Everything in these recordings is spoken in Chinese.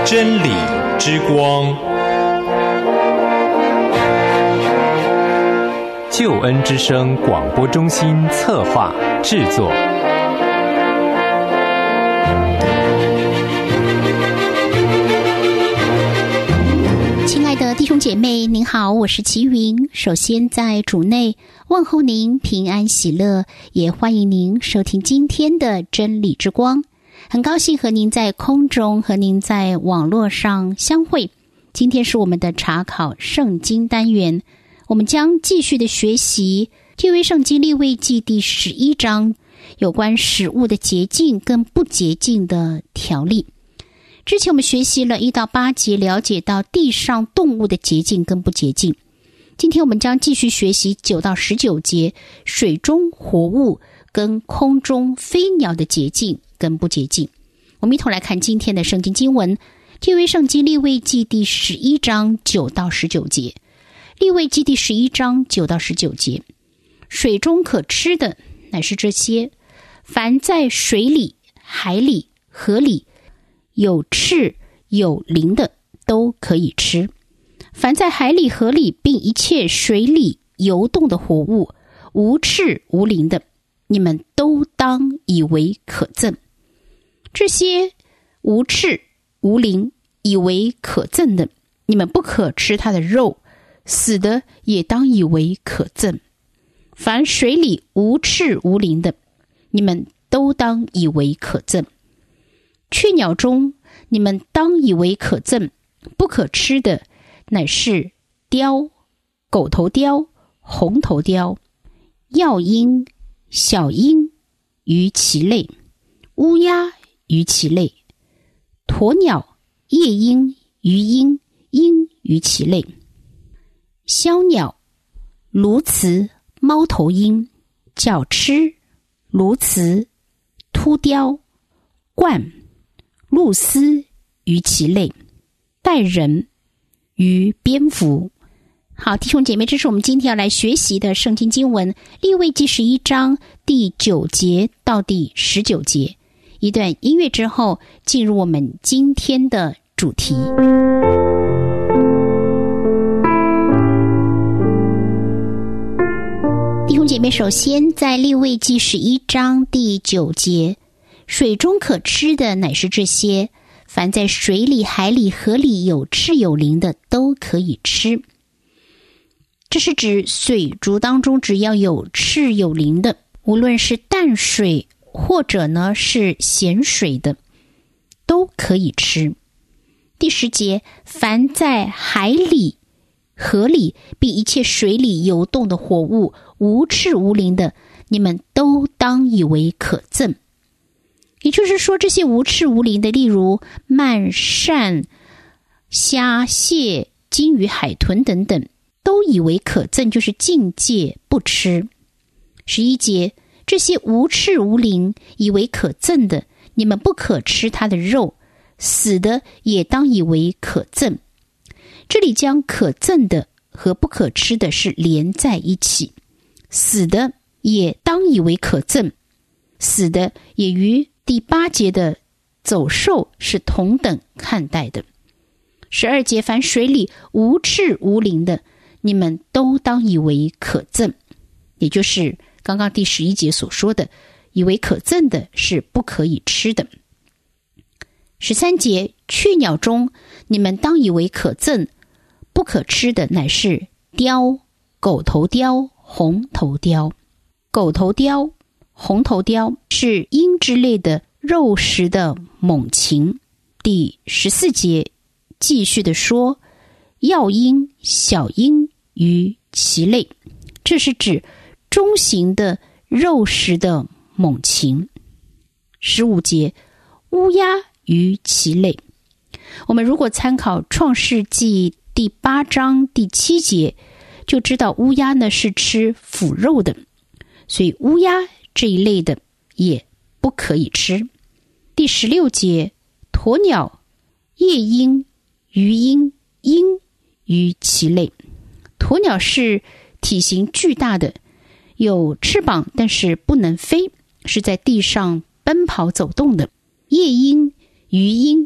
真理之光，救恩之声广播中心策划制作。 亲爱的弟兄姐妹，您好，我是齐云。首先在主内问候您平安喜乐，也欢迎您收听今天的真理之光。很高兴和您在空中和您在网络上相会。今天是我们的查考圣经单元，我们将继续的学习旧约圣经利未记第11章有关食物的洁净跟不洁净的条例。之前我们学习了1到8节，了解到地上动物的洁净跟不洁净。今天我们将继续学习9到19节，水中活物跟空中飞鸟的洁净跟不洁净。我们一同来看今天的圣经经文，旧约圣经利未记第11章9到19节。利未记第11章9到19节，水中可吃的乃是这些：凡在水里、海里、河里有翅有鳞的都可以吃；凡在海里、河里并一切水里游动的活物，无翅无鳞的，你们都当以为可憎。这些无翅无鳞以为可憎的，你们不可吃它的肉，死的也当以为可憎。凡水里无翅无鳞的，你们都当以为可憎。雀鸟中你们当以为可憎，不可吃的乃是雕、狗头雕、红头雕、药鹰、小鹰于其类，乌鸦于其类，鸵鸟、夜鹰、鱼鹰、鹰于其类，枭鸟、鸬鹚、猫头鹰、角鸱、鸬鹚、秃雕、鹳、鹭鸶于其类，带人于蝙蝠。好，弟兄姐妹，这是我们今天要来学习的圣经经文，利未记11章第9节到第19节。一段音乐之后，进入我们今天的主题。弟兄姐妹，首先在利未记11章第9节，水中可吃的乃是这些：凡在水里、海里、河里有翅有鳞的都可以吃。这是指水族当中只要有翅有鳞的，无论是淡水或者呢是咸水的，都可以吃。第10节，凡在海里、河里并一切水里游动的活物，无翅无鳞的，你们都当以为可憎。也就是说，这些无翅无鳞的，例如鳗、鳝、虾、蟹、金鱼、海豚等等，都以为可憎，就是禁戒不吃。11节，这些无翅无鳞以为可憎的，你们不可吃它的肉，死的也当以为可憎。这里将可憎的和不可吃的是连在一起，死的也当以为可憎，死的也与第8节的走兽是同等看待的。12节，凡水里无翅无鳞的，你们都当以为可憎，也就是刚刚第11节所说的，以为可憎的是不可以吃的。13节，雀鸟中你们当以为可憎，不可吃的乃是雕、狗头雕、红头雕。狗头雕、红头雕是鹰之类的肉食的猛禽。第14节继续的说，药鹰、小鹰于其类，这是指中型的肉食的猛禽。15节，乌鸦于其类。我们如果参考创世纪第8章第7节，就知道乌鸦呢是吃腐肉的，所以乌鸦这一类的也不可以吃。第16节，鸵鸟、夜鹰、鱼鹰、鹰于其类。鸵鸟是体型巨大的，有翅膀但是不能飞，是在地上奔跑走动的。夜鹰、鱼鹰、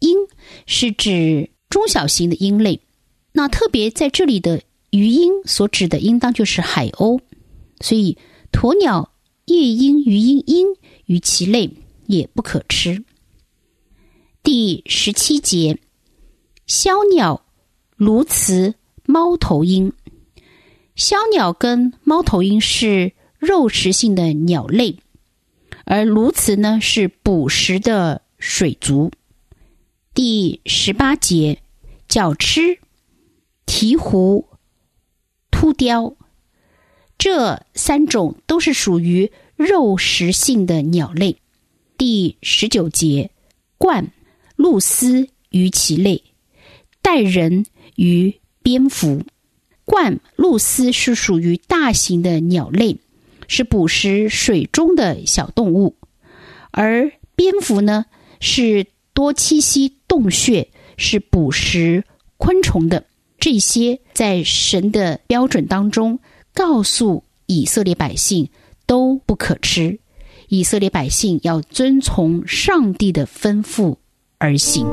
鹰是指中小型的鹰类，那特别在这里的鱼鹰所指的应当就是海鸥，所以鸵鸟、夜鹰、鱼鹰、鹰与其类也不可吃。第17节，枭鸟、鸬鹚、猫头鹰。枭鸟跟猫头鹰是肉食性的鸟类，而鸬鹚呢是捕食的水族。第18节，角鸱、鹈鹕、秃雕，这3种都是属于肉食性的鸟类。第19节，鹳、鹭鸶与其类，带人与蝙蝠。鹳、鹭鸶是属于大型的鸟类，是捕食水中的小动物，而蝙蝠呢是多栖息洞穴，是捕食昆虫的。这些在神的标准当中告诉以色列百姓都不可吃，以色列百姓要遵从上帝的吩咐而行。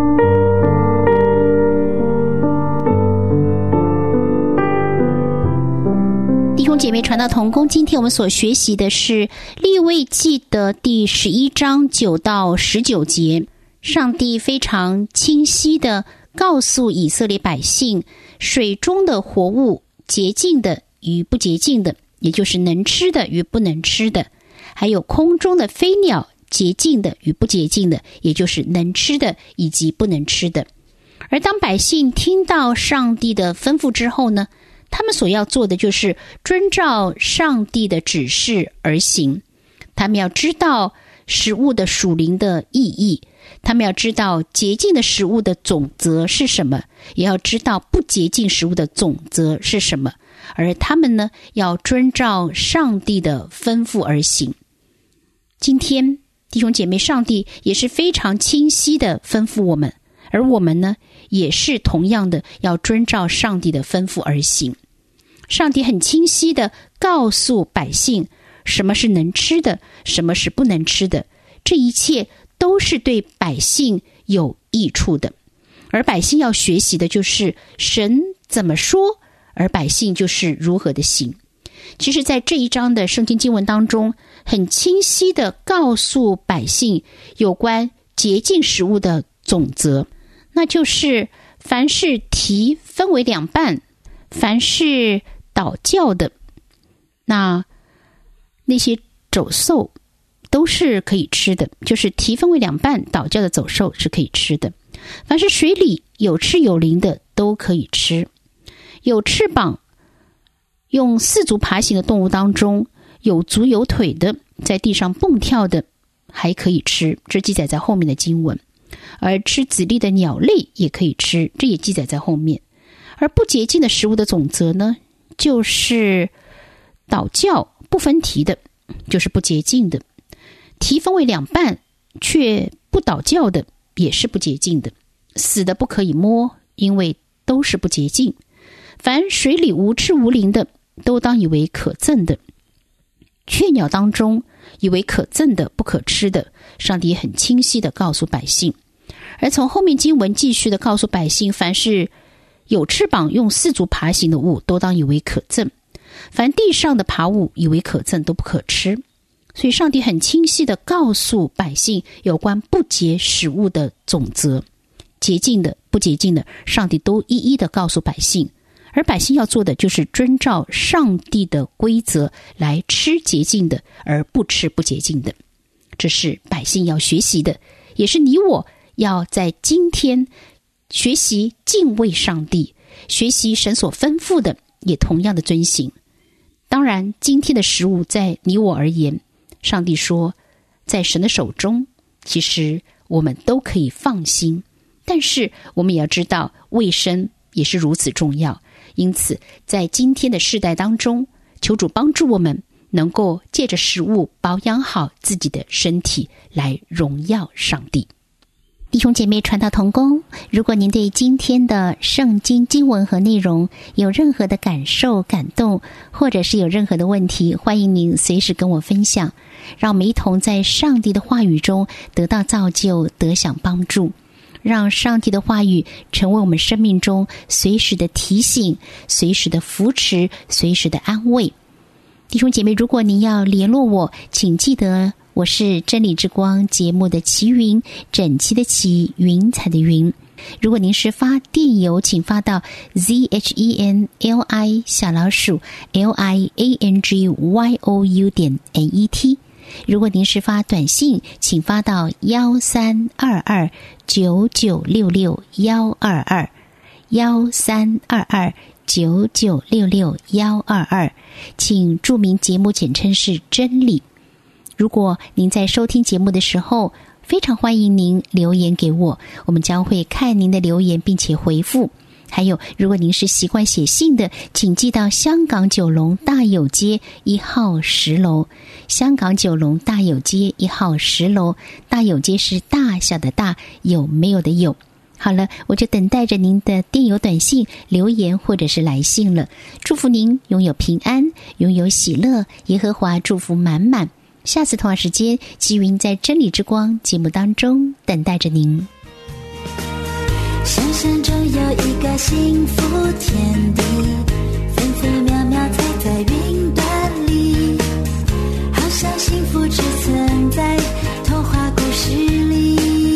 弟兄姐妹传道同工，今天我们所学习的是利未记的第11章9到19节。上帝非常清晰地告诉以色列百姓，水中的活物洁净的与不洁净的，也就是能吃的与不能吃的，还有空中的飞鸟洁净的与不洁净的，也就是能吃的以及不能吃的。而当百姓听到上帝的吩咐之后呢，他们所要做的就是遵照上帝的指示而行。他们要知道食物的属灵的意义，他们要知道洁净的食物的总则是什么，也要知道不洁净食物的总则是什么。而他们呢，要遵照上帝的吩咐而行。今天弟兄姐妹，上帝也是非常清晰的吩咐我们，而我们呢，也是同样的要遵照上帝的吩咐而行。上帝很清晰的告诉百姓什么是能吃的，什么是不能吃的，这一切都是对百姓有益处的。而百姓要学习的就是神怎么说，而百姓就是如何的行。其实在这一章的圣经经文当中，很清晰的告诉百姓有关洁净食物的总则，那就是凡是蹄分为2半，凡是倒教的，那些走兽都是可以吃的，就是蹄分为2半倒教的走兽是可以吃的。凡是水里有翅有鳞的都可以吃。有翅膀用4足爬行的动物当中，有足有腿的，在地上蹦跳的还可以吃，这记载在后面的经文。而吃籽粒的鸟类也可以吃，这也记载在后面。而不洁净的食物的总则呢，就是倒教不分蹄的，就是不洁净的。蹄分为2半却不倒教的，也是不洁净的。死的不可以摸，因为都是不洁净。凡水里无翅无鳞的，都当以为可憎的。雀鸟当中以为可憎的不可吃的，上帝很清晰地告诉百姓。而从后面经文继续地告诉百姓，凡是有翅膀用4足爬行的物，都当以为可憎。凡地上的爬物以为可憎，都不可吃。所以上帝很清晰地告诉百姓有关不洁食物的总则，洁净的不洁净的，上帝都一一地告诉百姓。而百姓要做的就是遵照上帝的规则来吃洁净的，而不吃不洁净的。这是百姓要学习的，也是你我要在今天学习敬畏上帝，学习神所吩咐的，也同样的遵行。当然今天的食物在你我而言，上帝说在神的手中，其实我们都可以放心，但是我们也要知道卫生也是如此重要。因此在今天的世代当中，求主帮助我们能够借着食物保养好自己的身体，来荣耀上帝。弟兄姐妹传道同工，如果您对今天的圣经经文和内容有任何的感受感动，或者是有任何的问题，欢迎您随时跟我分享，让我们一同在上帝的话语中得到造就，得享帮助。 让上帝的话语成为我们生命中随时的提醒，随时的扶持，随时的安慰。弟兄姐妹，如果您要联络我，请记得我是真理之光节目的齐云，整齐的齐，云彩的云。如果您是发电邮，请发到 zhenli_liangyou.net。如果您是发短信，请发到1322-9966-122，1322-9966-122，请注明节目简称是真理。如果您在收听节目的时候，非常欢迎您留言给我，我们将会看您的留言并且回复。还有，如果您是习惯写信的，请寄到香港九龙大有街1号10楼。香港九龙大有街1号10楼，大有街是大小的大，有没有的有。好了，我就等待着您的电邮、短信、留言或者是来信了。祝福您拥有平安，拥有喜乐，耶和华祝福满满。下次同样时间，齐云在真理之光节目当中等待着您。 想象中有一个幸福天地，分分秒秒踩在云端里，好像幸福只存在童话故事里。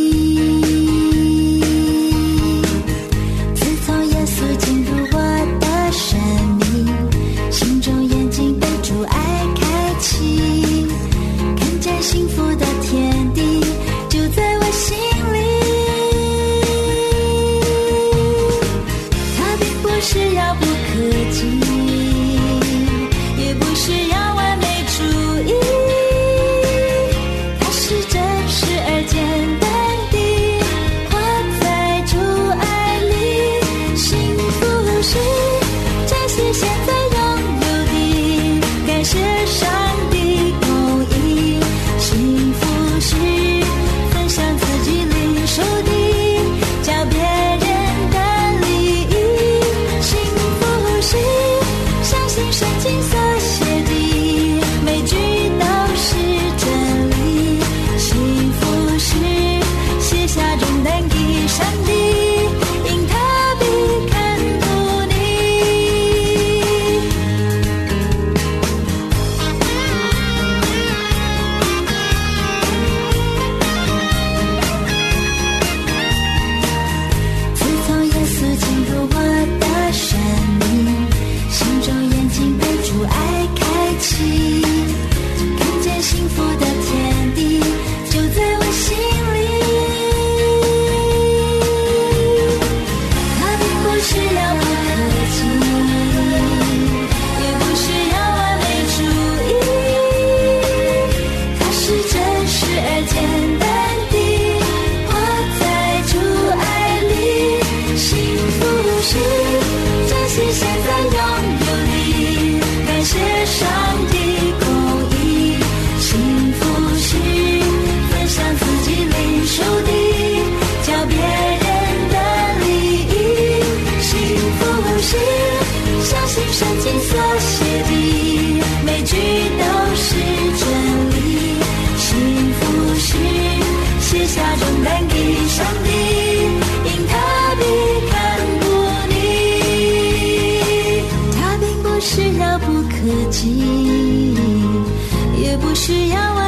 自从耶稣进入我的生命，心中眼睛被主爱开启，看见幸福的天地就在我心里。是遥不可及，也不是要完美主义，它是真实而简单地活在主爱里。幸福是珍惜现在拥有的，感谢上帝供应。幸福是分享自己领受的，叫别人相信圣经所写的每句都是真理。幸福是卸下重担给上帝，因他必看顾你。自从耶稣进入我的生命，心中眼睛被主爱开启，看见幸福的天地就在我心里。它并不是遥不可及，也不是要完美主义，它是真实而简单地活在主爱里。幸福是珍惜现在拥有的，感谢上帝供应。幸福是分享自己领受的，叫别人的利益。幸福是相信圣经所写的每句都是真理。幸福是卸下重担给上帝，因他必看顾你。是遥不可及，也不是要